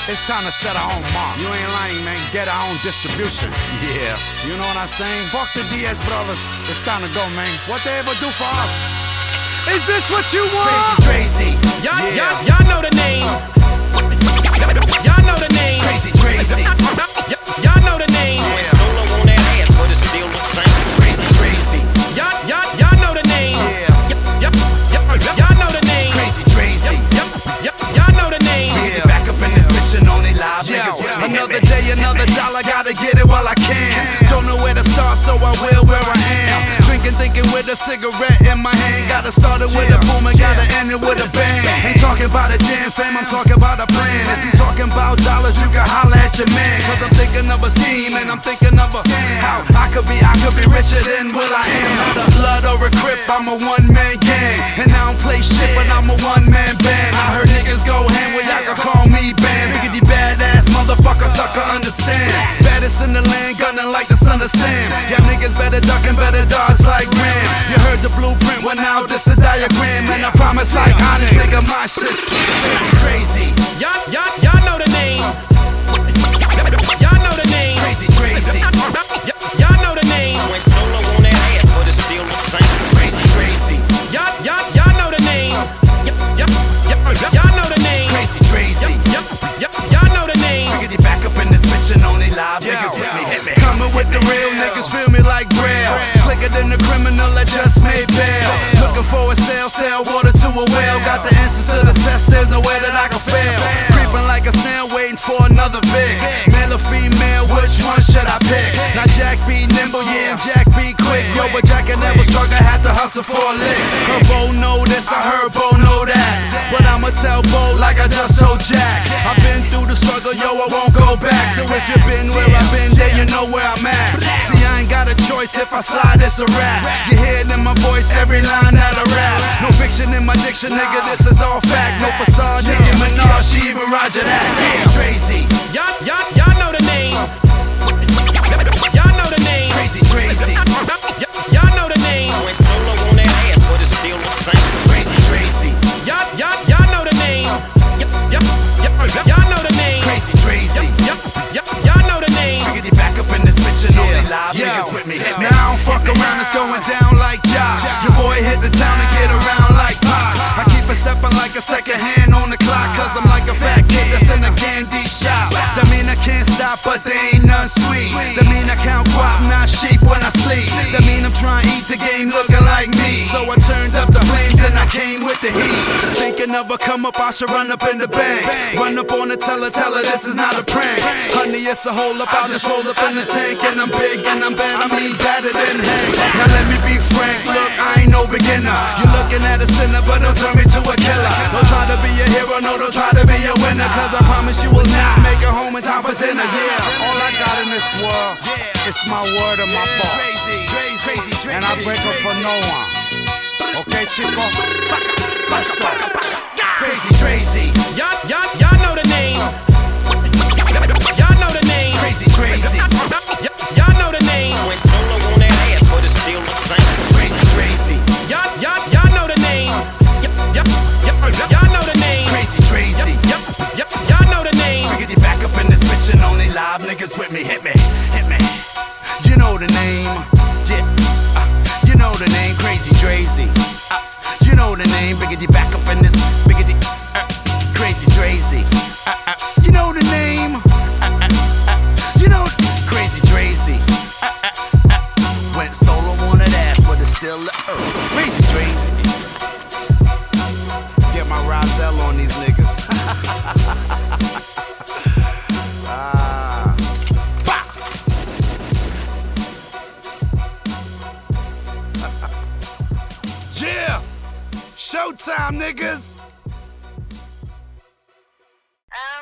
It's time to set our own mark. You ain't lying, man. Get our own distribution. Yeah. You know what I'm saying? Fuck the Diaz brothers. It's time to go, man. What they ever do for us? Is this what you want? Crazy, crazy. Y'all know the name. Y'all know the name. Crazy, crazy. Y'all know the name. Yeah. Solo on that ass, but it still the same. Crazy, crazy. Y'all know the name. Yeah. Y'all know the name. Crazy, crazy. Y'all know the name. Yeah. Back up in this bitch and only live niggas with me. Another day, another dollar, gotta get it while I can. Don't know where to start, so I will where I am. Drinking, thinking with a cigarette in my hand. Gotta start it with a boom and gotta end it with a bang. Ain't talking about a jam, fam, I'm talking about a plan. If you talking about dollars, you can holler at your man. Cause I'm thinking of a scheme and I'm thinking of a how I could be richer than what I am. Not a blood or a crip, I'm a one-man gang. And I don't play shit, but I'm a one-man band. I heard niggas go ham where y'all can call me Bam. Biggity badass motherfucker, sucker, understand. Baddest in the land, gunning like the son of Sam. Y'all niggas better duck and better dodge like Ram. You heard the blueprint, well now this the diagram. And I promise like honest nigga, my shit's Crazy, crazy. Y'all know the name. Y'all know the name. Crazy, crazy. Y'all know the name. Went solo on that ass, but it's still the same. Crazy, crazy. Y'all know the name. Y'all know the name. Crazy, crazy. Y'all know the name. Biggity back up in this bitch and only live niggas with me. Hit me. Coming with the real niggas, feel me like Braille. Slicker than the criminal that just made bail. Looking for a sell water to a whale. Got the answers to the test, there's no way that I can fail. Creeping like a snail, waiting for another Vic. Male or female, which one should I pick? Now Jack be nimble, yeah, and Jack be quick. Yo, but Jack can never struggle, had to hustle for a lick. Her Bo know this, I heard Bo know that. But I'ma tell Bo like I just told Jack. I've been through the struggle, yo, I won't go back. So if you've been where I've been, then you know where I'm at. See, I ain't got a choice, if I slide, it's a rap. You hear it in my voice, every line that I rap. No fiction in my diction, nigga, this is all fact. No facade, Nicki Minaj, she even Roger that. Crazy, Y'all know the name. Y'all know the name. crazy, crazy. Y'all know the name. Went solo on that ass, but it's still the same. Crazy, crazy. Y'all know the name. Y'all know the name. Crazy, crazy. Y'all know the name. Biggity back up in this bitch and only live niggas with me. Hit me. Now I don't fuck around, it's going down like Ja. Your boy hit the town and get around like Pac. I keep it stepping like a second hand on the clock. Cause I'm like a fat kid that's in a candy shop. That mean I can't stop, but they ain't none sweet. That mean I count guap, not sheep when I sleep. That mean I'm trying to eat the game looking like me. So I turned up the flames and I came with the heat. Thinking of a come up, I should run up in the bank. Run up on her, tell her this is not a prank. Honey, it's a hold up, I'll just roll up in the tank. And I'm big and I'm bad, I mean badder than Hank. Now let me be frank, look, I ain't no beginner. You're looking at a sinner, but don't turn me to a killer. Don't try to be a hero, no, don't try to be a winner. Cause I promise you will not make it home in time for dinner, yeah. All I got in this world is my word and my boss. And I break up for no one. Okay, chico? Let's go. Crazy, crazy. Y'all know the name. Y'all know the name. Crazy, crazy. Y'all know the name. Went solo on that ass, but it's still the same. Crazy, crazy. Y'all know the name. Y'all know the name. Crazy, crazy. Y'all know the name. Biggity back up in this bitch and only live niggas with me. Hit me, hit me. You know the name, yeah. You know the name, Crazy Drazy. You know the name, biggity back up in this biggity Crazy Drazy. You know the name, you know Crazy Drazy. Went solo on that ass, but it's still Crazy Drazy. Get my Rozelle on these niggas. Yeah! Showtime, niggas!